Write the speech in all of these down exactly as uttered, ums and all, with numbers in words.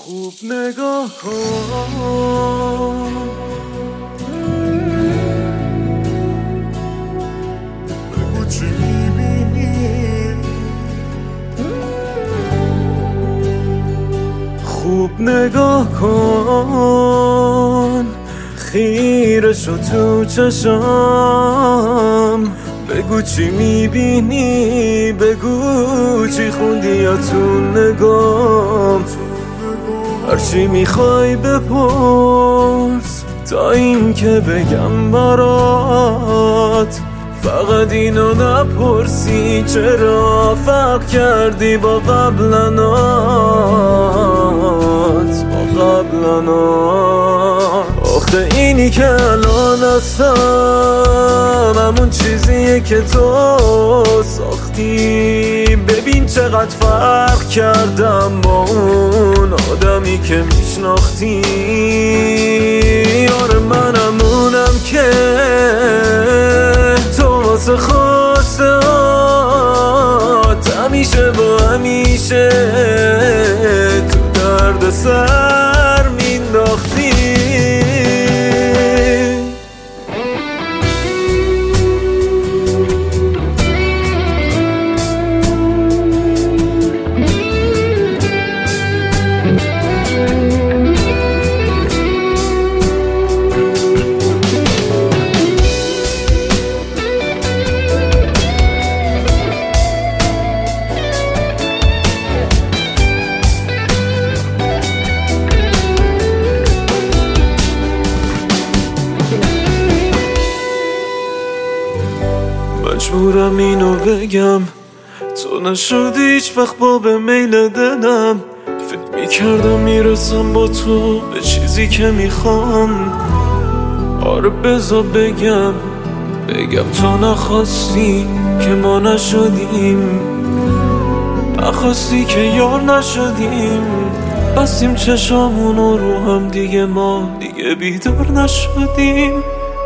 خوب نگاه کن، بگو چی میبینی. خوب نگاه کن، خیره شو تو چشام، بگو چی میبینی، بگو چی خوندی یا تو نگام. هرچی میخوای بپرس تا این که بگم برات، فقط اینو نپرسی چرا فرق کردی با قبلنات، با قبلنات. آخه اینی که الان هستم همون چیزیه که تو ساختی. ببین چقدر فرق کردم با اون آدمی که میشناختی. آره من همونم که تو واسه خواسته هات همیشه با همیشه تو درد سر مینداختی. مجبورم اینو بگم، تو نشدی هیچ وقت باب میل دلم. فکر میکردم میرسم با تو به چیزی که میخوام. آره بذار بگم بگم تو نخواستی که ما نشدیم، نخواستی که یار نشدیم. بستیم چشامونو رو هم دیگه، ما دیگه بیدار نشدیم.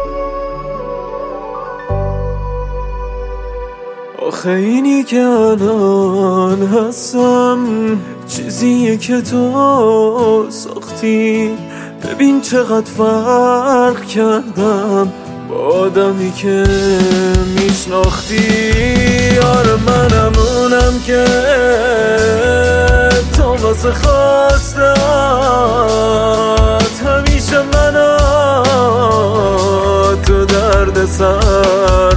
آخه اینی که الان هستم چیزیه که تو ساختی. ببین چقدر فرق کردم با آدمی که میشناختی. آره من همونم که تو واسه خواستت همیشه منو تو درد سر